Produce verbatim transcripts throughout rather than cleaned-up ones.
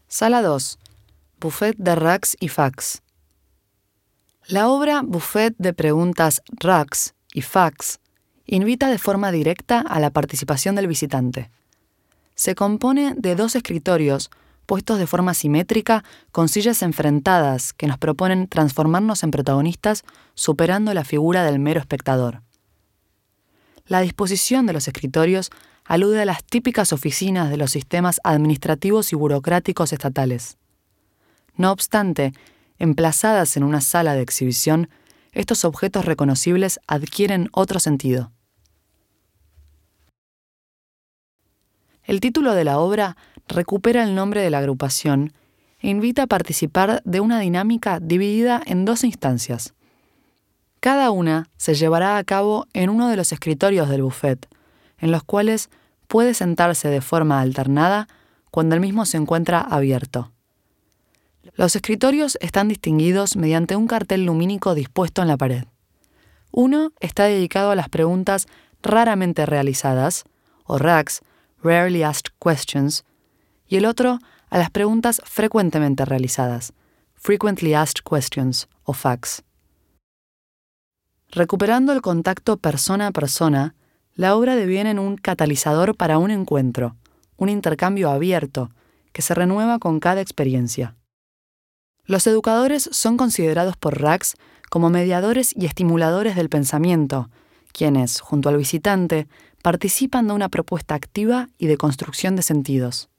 Sala dos. Buffet de Rax y Fax. La obra Buffet de preguntas Rax y Fax invita de forma directa a la participación del visitante. Se compone de dos escritorios puestos de forma simétrica con sillas enfrentadas que nos proponen transformarnos en protagonistas superando la figura del mero espectador. La disposición de los escritorios alude a las típicas oficinas de los sistemas administrativos y burocráticos estatales. No obstante, emplazadas en una sala de exhibición, estos objetos reconocibles adquieren otro sentido. El título de la obra recupera el nombre de la agrupación e invita a participar de una dinámica dividida en dos instancias. Cada una se llevará a cabo en uno de los escritorios del buffet, en los cuales puede sentarse de forma alternada cuando el mismo se encuentra abierto. Los escritorios están distinguidos mediante un cartel lumínico dispuesto en la pared. Uno está dedicado a las preguntas raramente realizadas, o Rax, Rarely Asked Questions, y el otro a las preguntas frecuentemente realizadas, Frequently Asked Questions, o Fax. Recuperando el contacto persona a persona, la obra deviene en un catalizador para un encuentro, un intercambio abierto, que se renueva con cada experiencia. Los educadores son considerados por Rax como mediadores y estimuladores del pensamiento, quienes, junto al visitante, participan de una propuesta activa y de construcción de sentidos.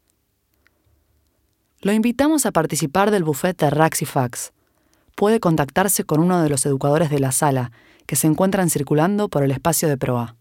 Lo invitamos a participar del buffet de Rax y Fax. Puede contactarse con uno de los educadores de la sala, que se encuentran circulando por el espacio de proa.